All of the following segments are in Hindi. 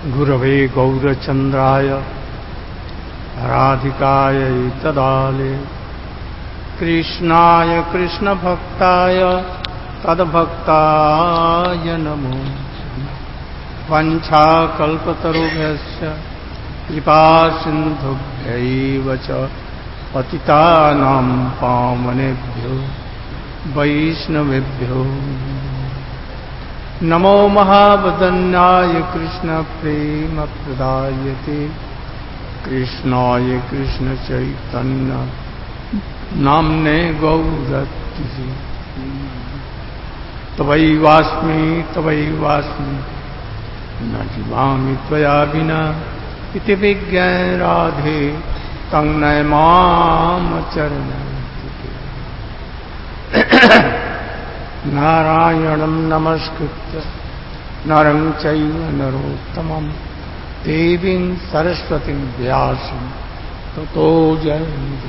गुरवे गौरचन्द्राय राधिकाय तदाले कृष्णाय कृष्णभक्ताय तद्भक्ताय नमो। वंशाकल्पतरुभ्यश्च कृपा सिन्धुभ्यैव च पतितानां पावनेभ्यो वैष्णवेभ्यो नमो। महावदन्याय कृष्ण प्रेम प्रदायते कृष्णाय कृष्ण चैतन्य नाम्ने गौरतिः तवैवास्मि न जीवामि त्वया विना इति विज्ञाय राधे तं नयमाम चरणं। नारायणं नमस्कृत्य नरं चैव नरोत्तमं देवीं सरस्वतीं व्यासं ततो जयन्ति।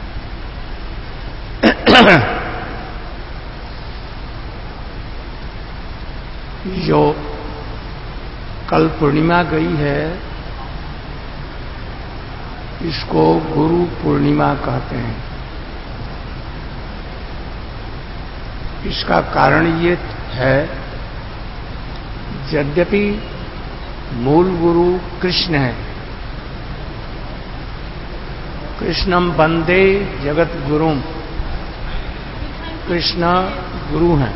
जो कल पूर्णिमा गई है इसको गुरु पूर्णिमा कहते हैं। इसका कारण ये है, यद्यपि मूल गुरु कृष्ण है, कृष्णम वंदे जगत गुरुम, कृष्ण गुरु हैं।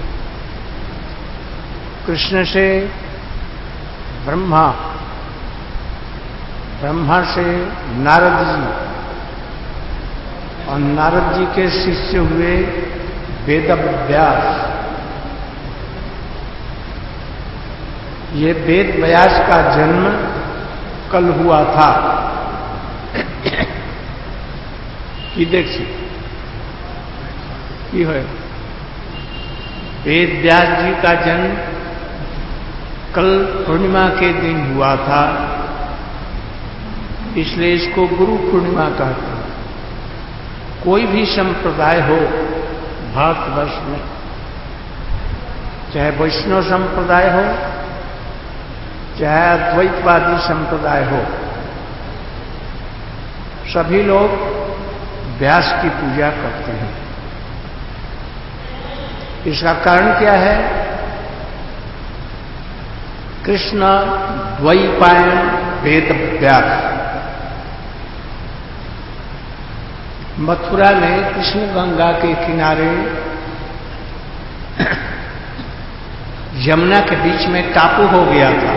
कृष्ण से ब्रह्मा, ब्रह्मा से नारद जी और नारद जी के शिष्य हुए वेदव्यास। ये वेद व्यास का जन्म कल हुआ था कि देख की है। वेद व्यास जी का जन्म कल पूर्णिमा के दिन हुआ था, इसलिए इसको गुरु पूर्णिमा कहते हैं। कोई भी संप्रदाय हो भारतवर्ष में, चाहे वैष्णव संप्रदाय हो चाहे अद्वैतवादी संप्रदाय हो, सभी लोग व्यास की पूजा करते हैं। इसका कारण क्या है? कृष्ण द्वैपायन वेद व्यास। मथुरा में कृष्ण गंगा के किनारे यमुना के बीच में टापू हो गया था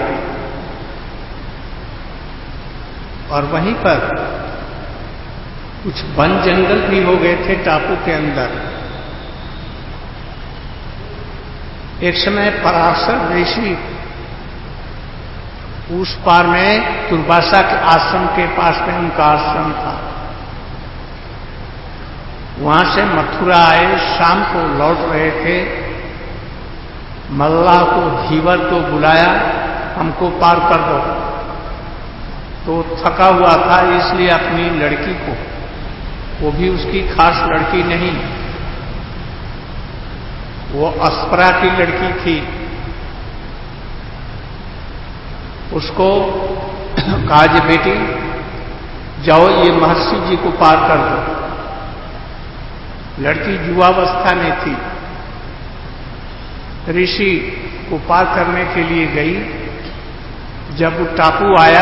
और वहीं पर कुछ वन जंगल भी हो गए थे टापू के अंदर। एक समय पराशर ऋषि उस पार में दुर्वासा के आश्रम के पास में उनका आश्रम था, वहां से मथुरा आए, शाम को लौट रहे थे। मल्लाह को, धीवर को बुलाया, हमको पार कर दो। तो थका हुआ था, इसलिए अपनी लड़की को, वो भी उसकी खास लड़की नहीं, वो अस्परा की लड़की थी, उसको कहा जी बेटी जाओ ये महर्षि जी को पार कर दो। लड़की युवावस्था में थी, ऋषि को पार करने के लिए गई। जब वो टापू आया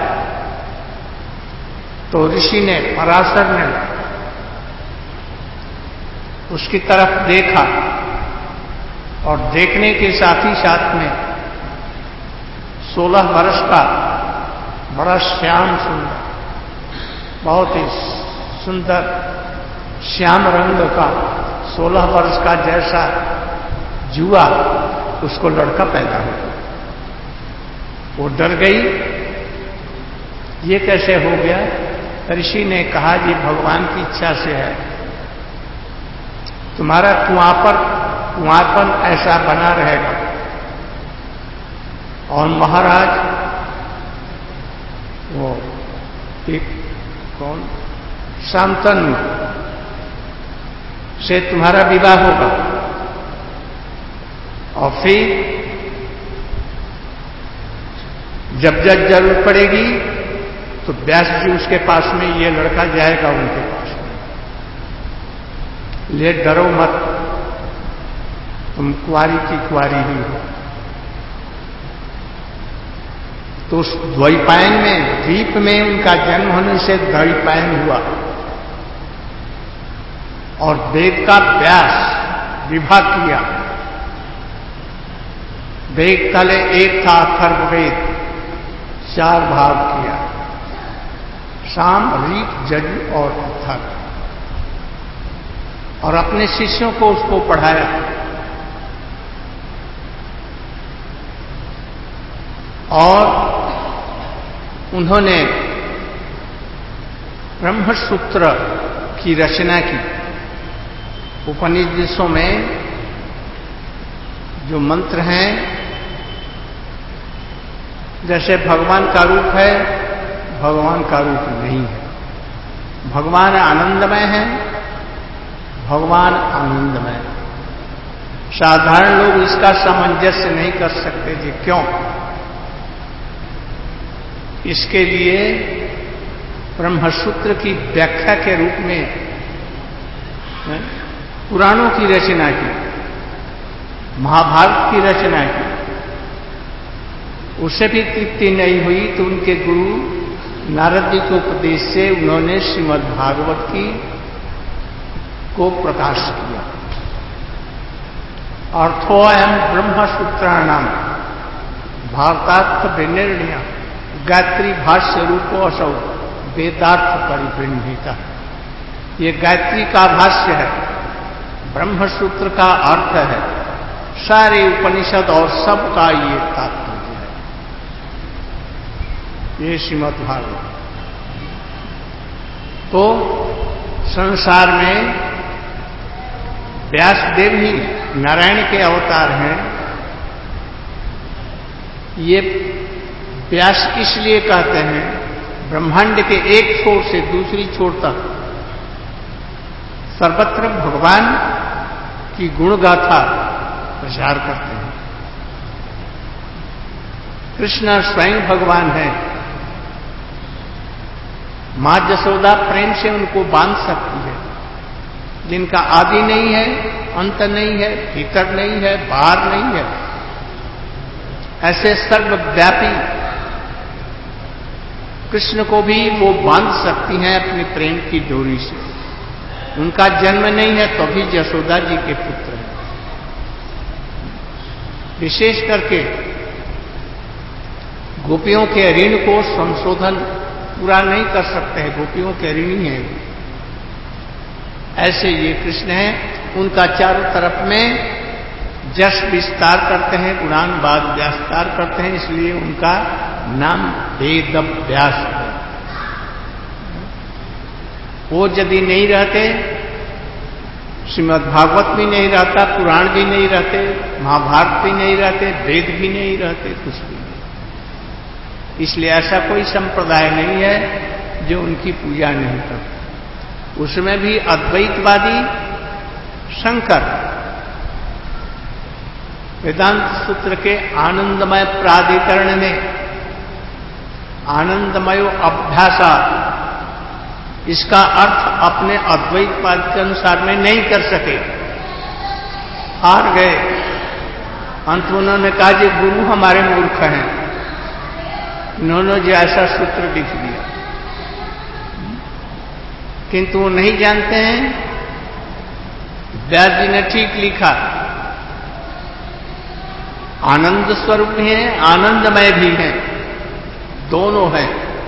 तो ऋषि ने, पराशर ने उसकी तरफ देखा और देखने के साथ ही साथ में 16 वर्ष का बड़ा श्याम सुंदर, बहुत ही सुंदर श्याम रंग का 16 वर्ष का जैसा जुआ उसको लड़का पैदा हुआ। वो डर गई, ये कैसे हो गया? ऋषि ने कहा जी भगवान की इच्छा से है, तुम्हारा कुंवारपन ऐसा बना रहेगा। और महाराज वो एक कौन शांतनु से तुम्हारा विवाह होगा और फिर जब जब जरूरत पड़ेगी तो व्यास जी उसके पास में, ये लड़का जाएगा उनके पास में, ले डरो मत, तुम कुंवारी की कुंवारी ही हो। तो उस द्वैपायन में, द्वीप में उनका जन्म होने से द्वैपायन हुआ। और वेद का व्यास विभाग किया। वेद तले एक था अथर्ववेद, 4 भाग किया, साम, ऋक, यजुर और अथर्व, और अपने शिष्यों को उसको पढ़ाया। और उन्होंने ब्रह्मसूत्र की रचना की। उपनिषदों में जो मंत्र हैं, जैसे भगवान का रूप है, भगवान का रूप नहीं है। भगवान आनंदमय है, भगवान आनंदमय है। साधारण लोग इसका सामंजस्य नहीं कर सकते जी, क्यों? इसके लिए ब्रह्मसूत्र की व्याख्या के रूप में पुराणों की रचना की, महाभारत की रचना की। उसे भी तृप्ति नहीं हुई तो उनके गुरु नारद जी के उपदेश से उन्होंने श्रीमद् भागवत की को प्रकाश किया। अर्थोऽयं ब्रह्मसूत्राणाम भारतार्थ विनिर्णय गायत्री भाष्य रूपो असौ वेदार्थ परिगृह्यता। ये गायत्री का भाष्य है, ब्रह्मसूत्र का अर्थ है, सारे उपनिषद और सबका ये तात्पर्य है। ये श्रीमद् भागवत। तो संसार में व्यासदेव ही नारायण के अवतार हैं। ये व्यास इसलिए कहते हैं, ब्रह्मांड के एक छोर से दूसरी छोर तक सर्वत्र भगवान की गुणगाथा प्रचार करते हैं। कृष्ण स्वयं भगवान है। मां यशोदा प्रेम से उनको बांध सकती है, जिनका आदि नहीं है, अंत नहीं है, भीतर नहीं है, बाहर नहीं है, ऐसे सर्वव्यापी कृष्ण को भी वो बांध सकती हैं अपनी प्रेम की डोरी से। उनका जन्म नहीं है तो भी यशोदा जी के पुत्र हैं। विशेष करके गोपियों के ऋण को संशोधन पूरा नहीं कर सकते हैं, गोपियों के ऋणी हैं। ऐसे ये कृष्ण हैं, उनका चारों तरफ में जस विस्तार करते हैं, गुणान बाद व्यास्तार करते हैं, इसलिए उनका नाम वेद व्यास है। वो यदि नहीं रहते, श्रीमद् भागवत भी नहीं रहता, पुराण भी नहीं रहते, महाभारत भी नहीं रहते, वेद भी नहीं रहते, कुछ भी नहीं। इसलिए ऐसा कोई संप्रदाय नहीं है जो उनकी पूजा नहीं करता। उसमें भी अद्वैतवादी शंकर वेदांत सूत्र के आनंदमय प्राधिकरण में आनंदमयो अभ्यासा, इसका अर्थ अपने अद्वैतवाद के अनुसार में नहीं कर सके, हार गए। अंत उन्होंने कहा जी गुरु हमारे मूर्ख हैं, इन्होंने जो ऐसा सूत्र लिख दिया। किंतु वो नहीं जानते हैं व्यास जी ने ठीक लिखा। आनंद स्वरूप भी है, आनंदमय भी है, दोनों है।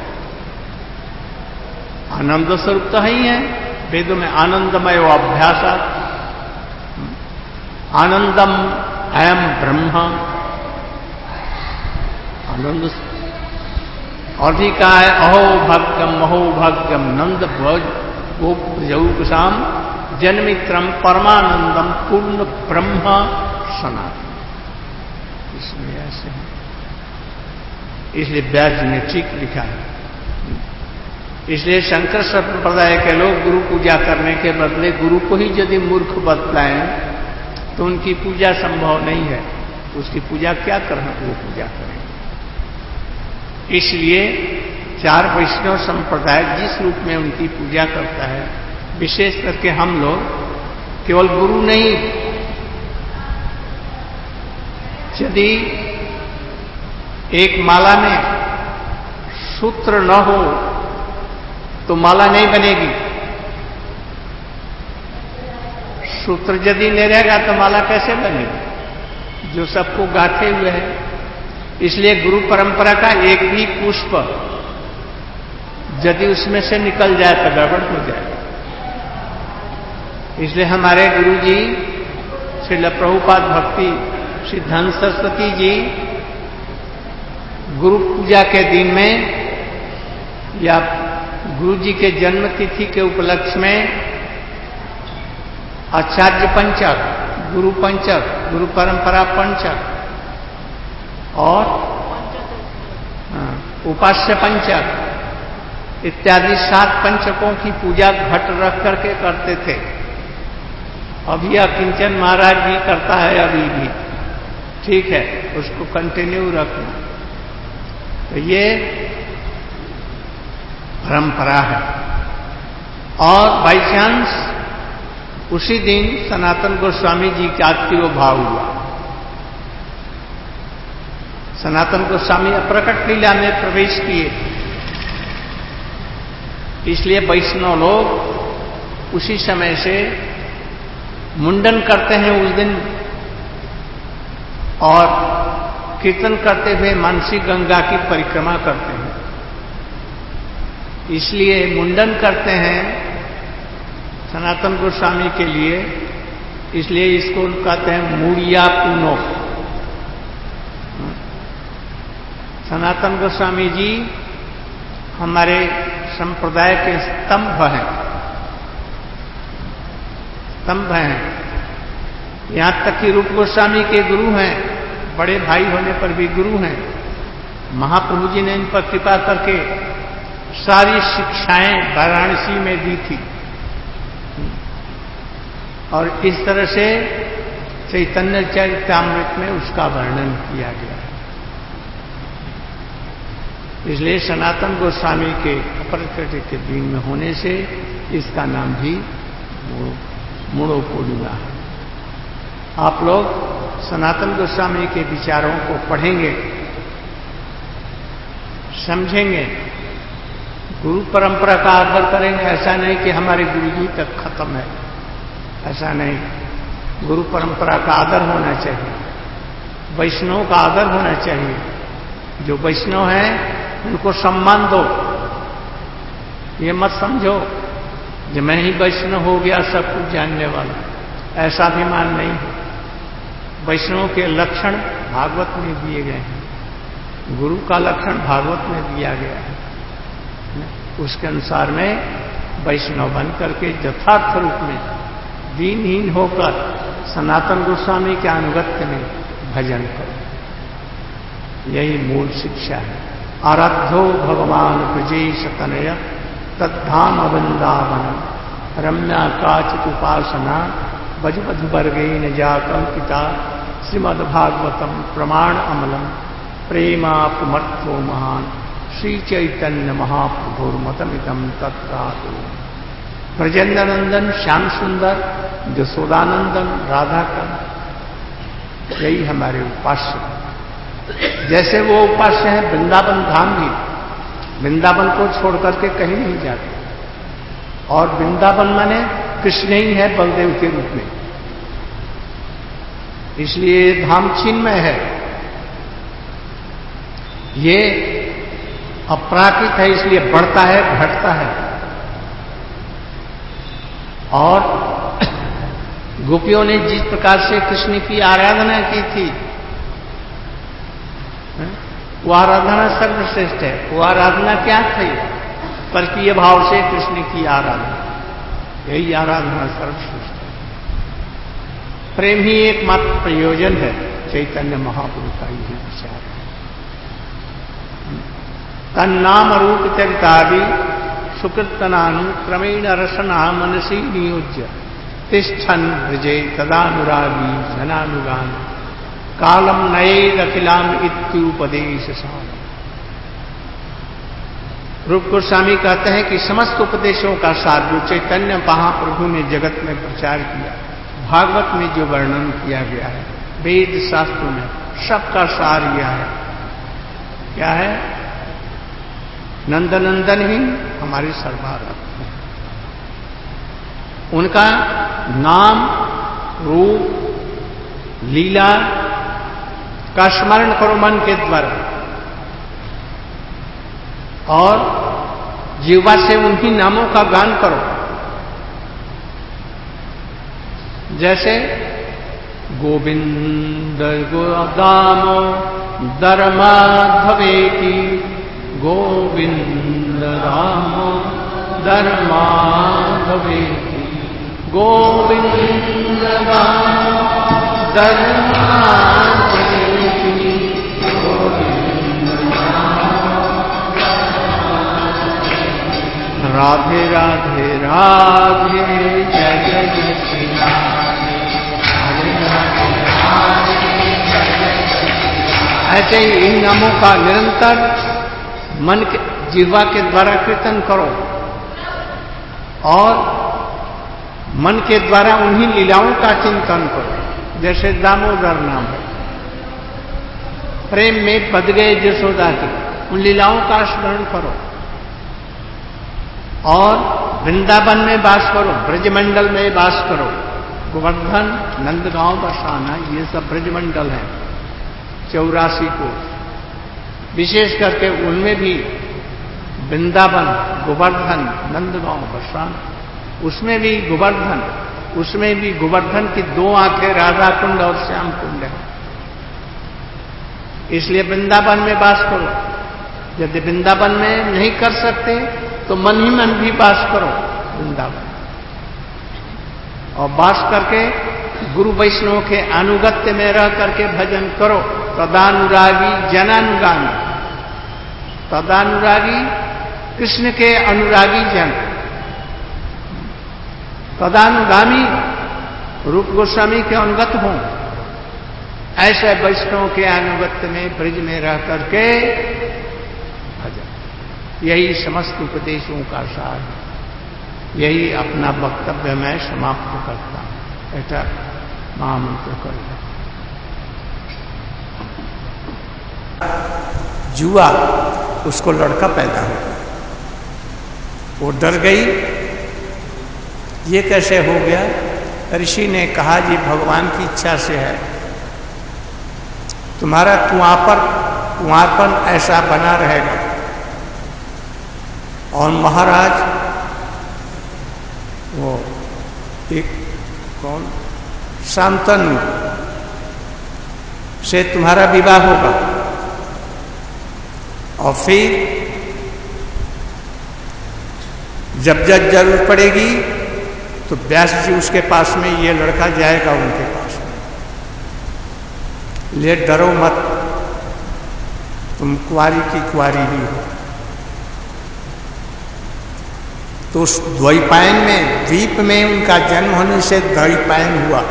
आनंद स्वरूप तो ही है, वेदों में आनंदमय अभ्यास, आनंदम अयम ब्रह्म, आनंद। और भी कहा है अहो भाग्यम नंद गोपजौकसाम जन्मित्रम परमानंदम पूर्ण ब्रह्म सनातन। इसमें ऐसे है, इसलिए व्यास जी ने ठीक लिखा है। इसलिए शंकर संप्रदाय के लोग गुरु पूजा करने के बदले गुरु को ही यदि मूर्ख बतलाएं तो उनकी पूजा संभव नहीं है। उसकी पूजा क्या करना, वो पूजा करें। इसलिए चार वैष्णव संप्रदाय जिस रूप में उनकी पूजा करता है, विशेष करके हम लोग केवल गुरु नहीं, यदि एक माला में सूत्र न हो तो माला नहीं बनेगी। सूत्र यदि नहीं रहेगा तो माला कैसे बनेगी, जो सबको गांठे हुए है। इसलिए गुरु परंपरा का एक भी पुष्प यदि उसमें से निकल जाए तो गड़बड़ हो जाए। इसलिए हमारे गुरु जी श्रील प्रभुपाद भक्ति सिद्धांत सरस्वती जी गुरु पूजा के दिन में या गुरु जी के जन्म तिथि के उपलक्ष्य में आचार्य पंचक, गुरु पंचक, गुरु परंपरा पंचक और उपास्य पंचक इत्यादि 7 पंचकों की पूजा घट रख करके करते थे। अभी किंचन महाराज भी करता है, अभी भी ठीक है, उसको कंटिन्यू रखना। तो ये परंपरा है। और बाई चांस उसी दिन सनातन गोस्वामी जी का तिरोभाव हुआ। सनातन गोस्वामी अप्रकट लीला में प्रवेश किए, इसलिए वैष्णव लोग उसी समय से मुंडन करते हैं उस दिन और कीर्तन करते हुए मानसी गंगा की परिक्रमा करते हैं। इसलिए मुंडन करते हैं सनातन गोस्वामी के लिए, इसलिए इसको कहते हैं मूड़िया पूनो। सनातन गोस्वामी जी हमारे संप्रदाय के स्तंभ हैं, स्तंभ हैं। यहां तक कि रूप गोस्वामी के गुरु हैं, बड़े भाई होने पर भी गुरु हैं। महाप्रभु जी ने इन पर कृपा करके सारी शिक्षाएं वाराणसी में दी थी और इस तरह से चैतन्य चरितामृत में उसका वर्णन किया गया है। इसलिए सनातन गोस्वामी के अपरकट के दिन में होने से इसका नाम भी मूढ़ो पूर्णिमा है। आप लोग सनातन गोस्वामी के विचारों को पढ़ेंगे, समझेंगे, गुरु परंपरा का आदर करेंगे। ऐसा नहीं कि हमारे गुरु जी तक खत्म है, ऐसा नहीं। गुरु परंपरा का आदर होना चाहिए, वैष्णव का आदर होना चाहिए। जो वैष्णव हैं उनको सम्मान दो। ये मत समझो जो मैं ही वैष्णव हो गया सब कुछ जानने वाला, ऐसा भी मान नहीं है। वैष्णव के लक्षण भागवत में दिए गए हैं, गुरु का लक्षण भागवत में दिया गया है। उसके अनुसार में वैष्णव बन करके यथार्थ रूप में दीनहीन होकर सनातन गोस्वामी के अनुगत्य में भजन करो। यही मूल शिक्षा है। आराध्यो भगवान ब्रजेश तनय तद्धाम वृंदावन रम्या काचित उपासना बजबध वर्गेन जा कल्पिता श्रीमद्भागवतम प्रमाण अमलम प्रेमापुमर्थो महान श्री चैतन्य महाप्रभुर्मतमिदं तत्रातु। ब्रजेंद्रनंदन श्याम सुंदर, यशोदानंदन राधाकांत, यही हमारे उपास्य। जैसे वो उपास्य है वृंदावन धाम भी, वृंदावन को छोड़ करके कहीं नहीं जाते। और वृंदावन माने कृष्ण ही है बलदेव के रूप में, इसलिए धाम चिन्मय है। ये अपराकृत है, इसलिए बढ़ता है घटता है। और गोपियों ने जिस प्रकार से कृष्ण की आराधना की थी, वो आराधना सर्वश्रेष्ठ है। वो आराधना क्या थी? परकीय भाव से कृष्ण की आराधना, यही आराधना सर्वश्रेष्ठ है। प्रेम ही एकमात्र प्रयोजन है। चैतन्य महाप्रभु का यही विचार है। तन्नाम रूप चरितादि सुकृतनानु क्रमेण रसना मनसी नियोज्य तिष्ठन ब्रजे तदानुरागी जनानुगान कालम नयेदखिलाम इत्युपदेश साम। रूप गोस्वामी कहते हैं कि समस्त उपदेशों का सार जो चैतन्य महाप्रभु ने जगत में प्रचार किया, भागवत में जो वर्णन किया गया है, वेद शास्त्रों में सबका सार यह है। क्या है? नंदनंदन ही हमारे सर्वारथ हैं। उनका नाम, रूप, लीला का स्मरण करो मन के द्वारा और जीवा से उन्हीं नामों का गान करो। जैसे गोविंद गोदामो धर्माधवेति, गोविंद रामो धर्माधवेति, गोविंद रामो धर्माधवेति, गोविंद राधे राधे राधे जय जय श्री राधे राधे राधे जय जय। ऐसे ही इन नामों का निरंतर मन के जिह्वा के द्वारा कीर्तन करो और मन के द्वारा उन्हीं लीलाओं का चिंतन करो। जैसे दामोदर नाम है, प्रेम में बद गए जसोदा के, उन लीलाओं का स्मरण करो और वृंदावन में वास करो, ब्रजमंडल में वास करो। गोवर्धन, नंदगांव, बरसाना, ये सब ब्रजमंडल हैं 84 को, विशेष करके उनमें भी वृंदावन, गोवर्धन, नंदगांव, बरसाना, उसमें भी गोवर्धन की 2 आंखें राधा कुंड और श्याम कुंड है। इसलिए वृंदावन में वास करो। यदि वृंदावन में नहीं कर सकते तो मन ही मन भी वास करो वृंदावन, और वास करके गुरु वैष्णव के अनुगत्य में रह करके भजन करो। तदानुरागी जनानुगामी, तदानुरागी कृष्ण के अनुरागी जन, तदानुगामी रूप गोस्वामी के अनुगत हों। ऐसे वैष्णव के अनुगत्य में ब्रज में रह करके भजन, यही समस्त उपदेशों का सार है। यही अपना वक्तव्य मैं समाप्त करता हूं। ऐसा महामंत्र करो। जुआ, उसको लड़का पैदा हो गया, वो डर गई, ये कैसे हो गया? ऋषि ने कहा जी भगवान की इच्छा से है, तुम्हारा कुंवारपन ऐसा बना रहेगा। और महाराज वो एक कौन शांतनु से तुम्हारा विवाह होगा, और फिर जब जरूर पड़ेगी तो व्यास जी उसके पास में ये लड़का जाएगा उनके पास में, ले डरो मत, तुम कुंवारी की कुंवारी ही हो। तो उस द्वैपायन में, द्वीप में उनका जन्म होने से द्वैपायन हुआ,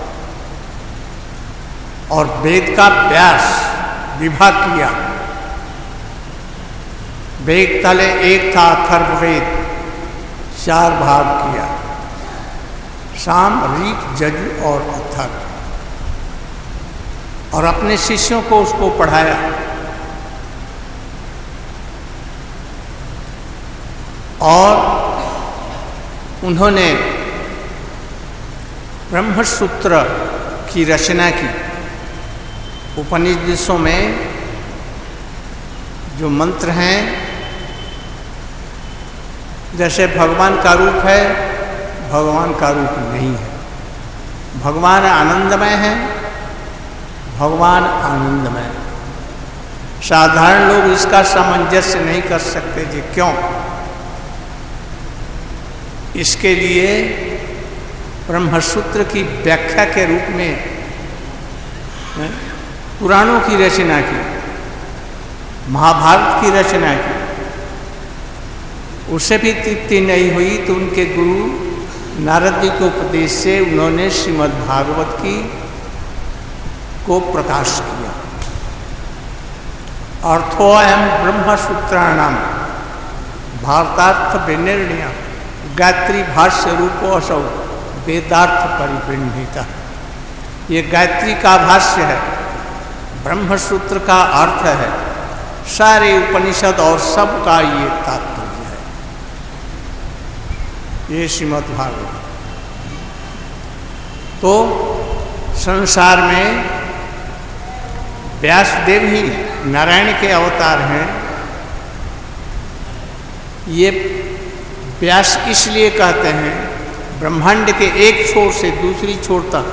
और वेद का व्यास विभाग किया। वेद तले एक था अथर्ववेद, 4 भाग किया, साम, ऋक, यजु और अथर्व, और अपने शिष्यों को उसको पढ़ाया। और उन्होंने ब्रह्मसूत्र की रचना की। उपनिषदों में जो मंत्र हैं, जैसे भगवान का रूप है, भगवान का रूप नहीं है। भगवान आनंदमय है, भगवान आनंदमय। साधारण लोग इसका सामंजस्य नहीं कर सकते जी क्यों? इसके लिए ब्रह्मसूत्र की व्याख्या के रूप में पुराणों की रचना की, महाभारत की रचना की। उसे भी तृप्ति नहीं हुई तो उनके गुरु नारद जी के उपदेश से उन्होंने श्रीमद् भागवत को प्रकाश किया। अर्थोऽयं ब्रह्मसूत्राणाम भारतार्थ विनिर्णय गायत्री भाष्य रूपो असौ वेदार्थ परिवृण्हिता। ये गायत्री का भाष्य है, ब्रह्मसूत्र का अर्थ है, सारे उपनिषद और सब का ये तात्पर्य है, ये श्रीमद् भागवत। तो संसार में व्यासदेव ही नारायण के अवतार हैं। ये व्यास इसलिए कहते हैं, ब्रह्मांड के एक छोर से दूसरी छोर तक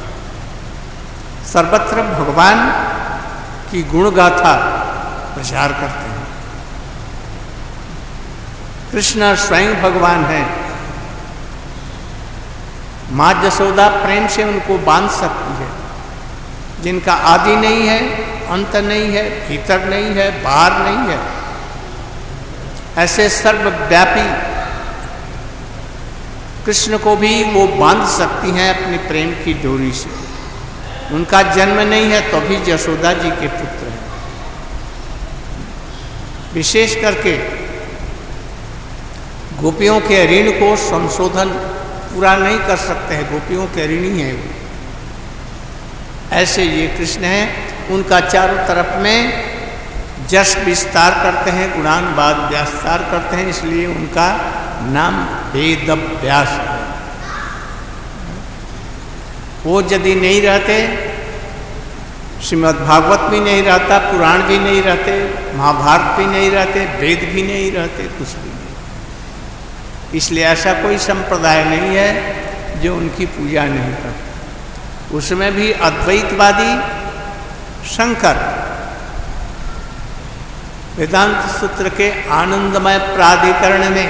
सर्वत्र भगवान की गुणगाथा प्रचार करते हैं। कृष्ण स्वयं भगवान है। माँ जसोदा प्रेम से उनको बांध सकती है, जिनका आदि नहीं है, अंत नहीं है, भीतर नहीं है, बाहर नहीं है, ऐसे सर्वव्यापी कृष्ण को भी वो बांध सकती हैं अपनी प्रेम की डोरी से। उनका जन्म नहीं है तो भी यशोदा जी के पुत्र हैं। विशेष करके गोपियों के ऋण को संशोधन पूरा नहीं कर सकते हैं, गोपियों के ऋणी हैं वो। ऐसे ये कृष्ण हैं, उनका चारों तरफ में जस विस्तार करते हैं, गुणानुवाद व्यास्तार करते हैं, इसलिए उनका नाम वेद व्यास है। वो यदि नहीं रहते, श्रीमद् भागवत भी नहीं रहता, पुराण भी नहीं रहते, महाभारत भी नहीं रहते, वेद भी नहीं रहते, कुछ भी नहीं। इसलिए ऐसा कोई संप्रदाय नहीं है जो उनकी पूजा नहीं करता। उसमें भी अद्वैतवादी शंकर वेदांत सूत्र के आनंदमय प्राधिकरण में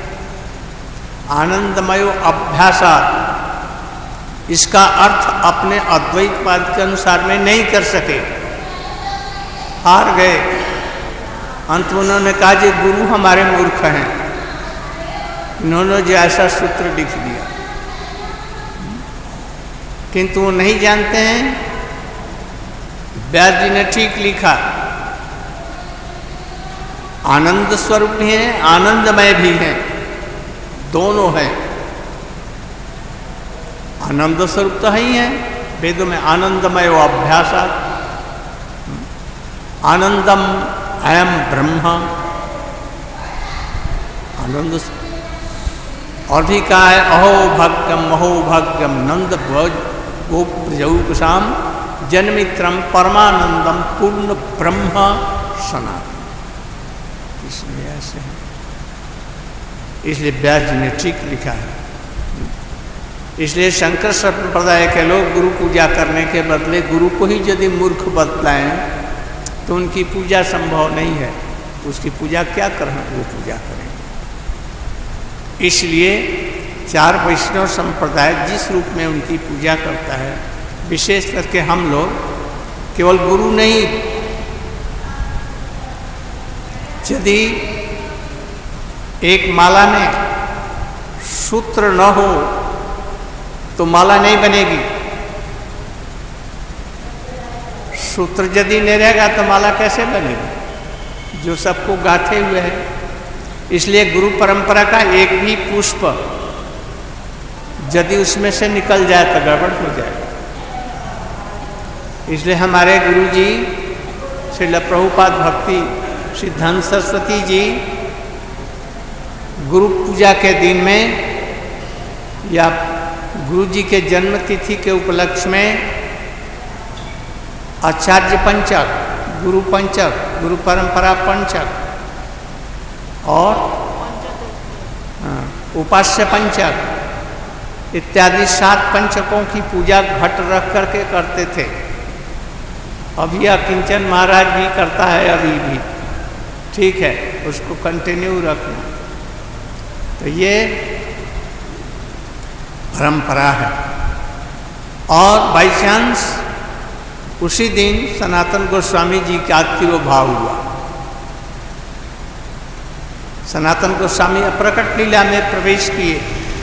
आनंदमय अभ्यासात इसका अर्थ अपने अद्वैतवाद के अनुसार में नहीं कर सके, हार गए। अंत उन्होंने कहा जी गुरु हमारे मूर्ख हैं, इन्होंने जो ऐसा सूत्र लिख दिया। किंतु वो नहीं जानते हैं व्यास जी ने ठीक लिखा। आनंद स्वरूप भी हैं, आनंदमय भी हैं, दोनों हैं। आनंद स्वरूप तो है ही है, वेदों में आनंदमय वो अभ्यास, आनंदम अयम ब्रह्म, आनंद। और भी कहा है अहो भाग्यम नंद गोप्रजौकसाम जन्मित्रम परमानंदम पूर्ण ब्रह्म सनातन। इसलिए ऐसे है, इसलिए व्यास जी ने ठीक लिखा है। इसलिए शंकर संप्रदाय के लोग गुरु पूजा करने के बदले गुरु को ही यदि मूर्ख बतलाएं तो उनकी पूजा संभव नहीं है। उसकी पूजा क्या करें, वो पूजा करेंगे। इसलिए चार वैष्णव संप्रदाय जिस रूप में उनकी पूजा करता है, विशेष करके हम लोग केवल गुरु नहीं, यदि एक माला में सूत्र न हो तो माला नहीं बनेगी। सूत्र यदि नहीं रहेगा तो माला कैसे बनेगी, जो सबको गाथे हुए है। इसलिए गुरु परंपरा का एक भी पुष्प यदि उसमें से निकल जाए तो गड़बड़ हो जाए। इसलिए हमारे गुरु जी श्रील प्रभुपाद भक्ति सिद्धांत सरस्वती जी गुरु पूजा के दिन में या गुरु जी के जन्म तिथि के उपलक्ष्य में आचार्य पंचक, गुरु पंचक, गुरु परंपरा पंचक और उपास्य पंचक इत्यादि 7 पंचकों की पूजा घट रख करके करते थे। अभी अकिंचन महाराज भी करता है, अभी भी ठीक है, उसको कंटिन्यू रखना। तो ये परंपरा है। और बाई चांस उसी दिन सनातन गोस्वामी जी का तिरोभाव हुआ। सनातन गोस्वामी प्रकट लीला में प्रवेश किए,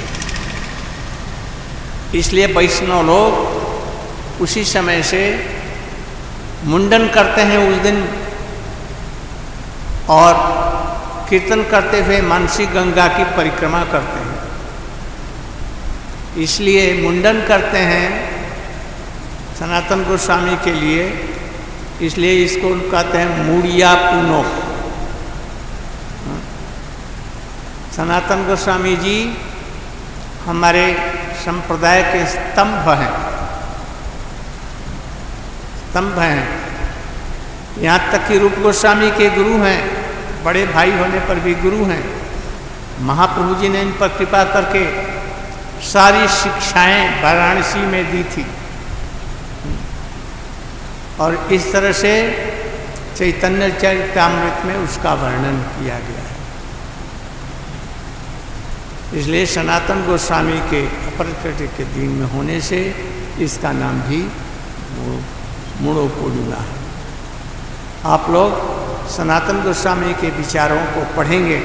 इसलिए वैष्णव लोग उसी समय से मुंडन करते हैं उस दिन, और कीर्तन करते हुए मानसी गंगा की परिक्रमा करते हैं। इसलिए मुंडन करते हैं सनातन गोस्वामी के लिए, इसलिए इसको कहते हैं मूड़िया पुनो। सनातन गोस्वामी जी हमारे संप्रदाय के स्तंभ हैं, स्तंभ हैं। यहाँ तक कि रूप गोस्वामी के गुरु हैं, बड़े भाई होने पर भी गुरु हैं। महाप्रभु जी ने इन पर कृपा करके सारी शिक्षाएं वाराणसी में दी थी, और इस तरह से चैतन्य चरितामृत में उसका वर्णन किया गया है। इसलिए सनातन गोस्वामी के अपरकृत के दिन में होने से इसका नाम भी मूढ़ो पूर्णिमा है। आप लोग सनातन गोस्वामी के विचारों को पढ़ेंगे,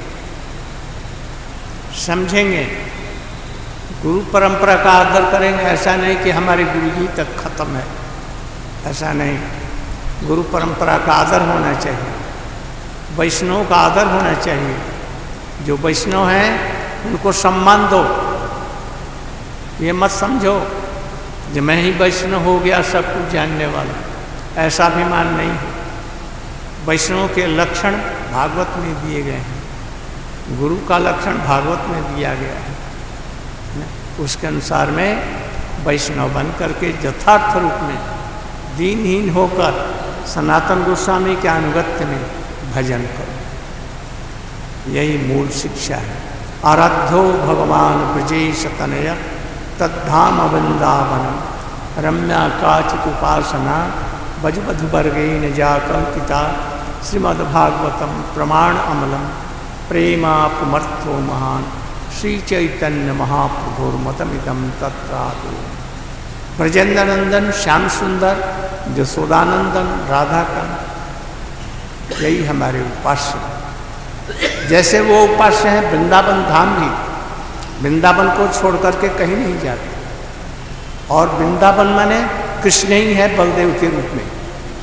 समझेंगे, गुरु परंपरा का आदर करेंगे। ऐसा नहीं कि हमारे गुरुजी तक खत्म है, ऐसा नहीं। गुरु परंपरा का आदर होना चाहिए, वैष्णव का आदर होना चाहिए। जो वैष्णव हैं उनको सम्मान दो। ये मत समझो कि मैं ही वैष्णव हो गया सब कुछ जानने वाला, ऐसा अभिमान नहीं है। वैष्णव के लक्षण भागवत में दिए गए हैं, गुरु का लक्षण भागवत में दिया गया है। उसके अनुसार में वैष्णव बन करके यथार्थ रूप में दीनहीन होकर सनातन गोस्वामी के अनुगत्य में भजन करो। यही मूल शिक्षा है। आराध्यो भगवान ब्रजेश तनय तद्धाम वृंदावन रम्या काचित उपासना बजबधुवर्गेन जा कल्पिता श्रीमद्भागवतम प्रमाण अमलम प्रेमापुमर्थो महान श्री चैतन्य महाप्रभुर्मतमिदं तत्रादो। ब्रजेंद्र नंदन श्याम सुंदर यशोदानंदन राधाकांत, यही हमारे उपास्य हैं। जैसे वो उपास्य हैं, वृंदावन धाम भी वृंदावन को छोड़ करके कहीं नहीं जाते। और वृंदावन माने कृष्ण ही है बलदेव के रूप में,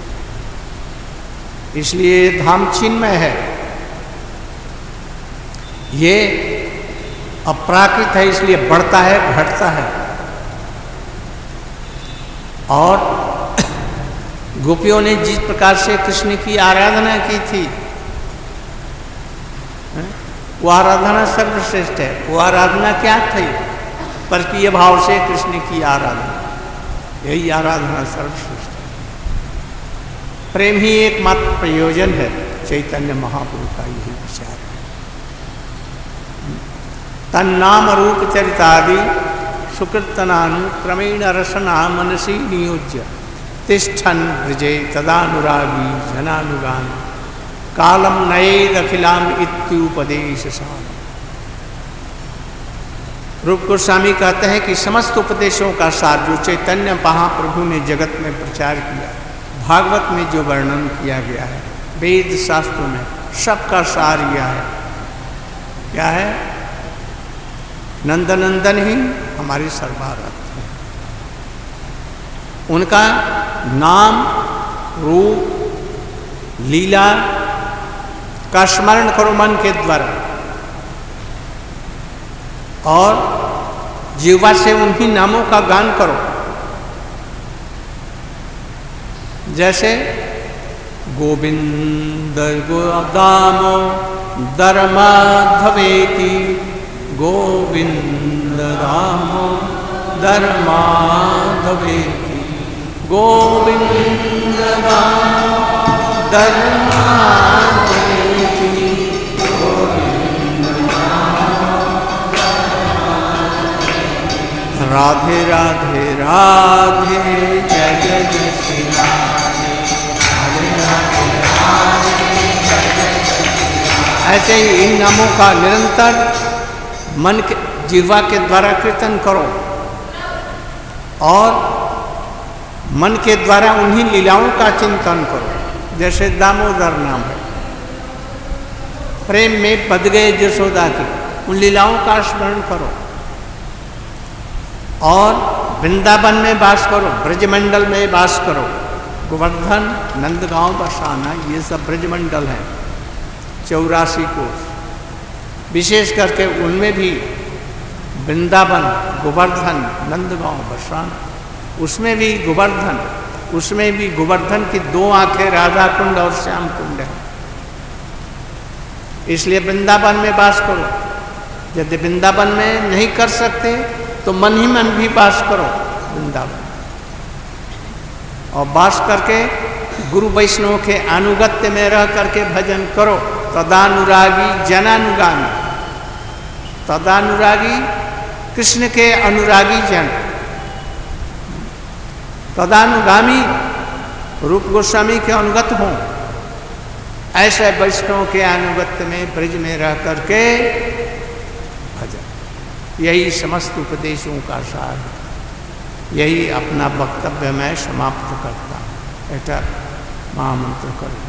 इसलिए धाम चिन्मय है। ये अपराकृत है, इसलिए बढ़ता है घटता है। और गोपियों ने जिस प्रकार से कृष्ण की आराधना की थी, वो आराधना सर्वश्रेष्ठ है। वो आराधना क्या थी? परकीय भाव से कृष्ण की आराधना, यही आराधना सर्वश्रेष्ठ है। प्रेम ही एकमात्र प्रयोजन है। चैतन्य महाप्रभु का यही विचार है। तन्नाम रूप चरितादि सुकृतनानुक्रमेण रसना मनसी नियोज्य तिष्ठन् ब्रजे तदानुरागी जनानुगान कालम नयेदखिलाम इत्युपदेश सार। रूप गोस्वामी कहते हैं कि समस्त उपदेशों का सार जो चैतन्य महाप्रभु ने जगत में प्रचार किया, भागवत में जो वर्णन किया गया है, वेद शास्त्रों में सबका सार यह है। क्या है? नंदनंदन ही हमारे सर्वारथ हैं। उनका नाम, रूप, लीला का स्मरण करो मन के द्वारा, और जीवा से उन्हीं नामों का गान करो। जैसे गोविंद गोदामो धर्माधवेति, गोविंद दामो धर्माधवेति, गोविंद दामो धर्माधवेति, गोविंद दामो धर्माधवेति। राधे राधे राधे जय जय जय श्री राधे, राधे राधे राधे जय जय जय श्री राधे। ऐसे ही इन नामों का निरंतर मन के जिह्वा के द्वारा कीर्तन करो, और मन के द्वारा उन्हीं लीलाओं का चिंतन करो। जैसे दामोदर नाम है, प्रेम में बध गए यशोदा के, उन लीलाओं का स्मरण करो। और वृंदावन में वास करो, ब्रजमंडल में वास करो। गोवर्धन, नंदगांव, बरसाना, ये सब ब्रजमंडल हैं। 84 कोष, विशेष करके उनमें भी वृंदावन, गोवर्धन, नंदगांव, बरसाना, उसमें भी गोवर्धन, उसमें भी गोवर्धन की 2 आंखें राधा कुंड और श्याम कुंड है। इसलिए वृंदावन में वास करो। यदि वृंदावन में नहीं कर सकते तो मन ही मन भी वास करो वृंदावन, और वास करके गुरु वैष्णव के अनुगत्य में रह करके भजन करो। तदानुरागी जनानुगामी, तदानुरागी कृष्ण के अनुरागी जन, तदानुगामी रूप गोस्वामी के अनुगत हों, ऐसे वैष्णव के अनुगत्य में ब्रज में रह करके भजन। यही समस्त उपदेशों का सार है। यही अपना वक्तव्य मैं समाप्त करता हूँ। ऐसा महामंत्र करो।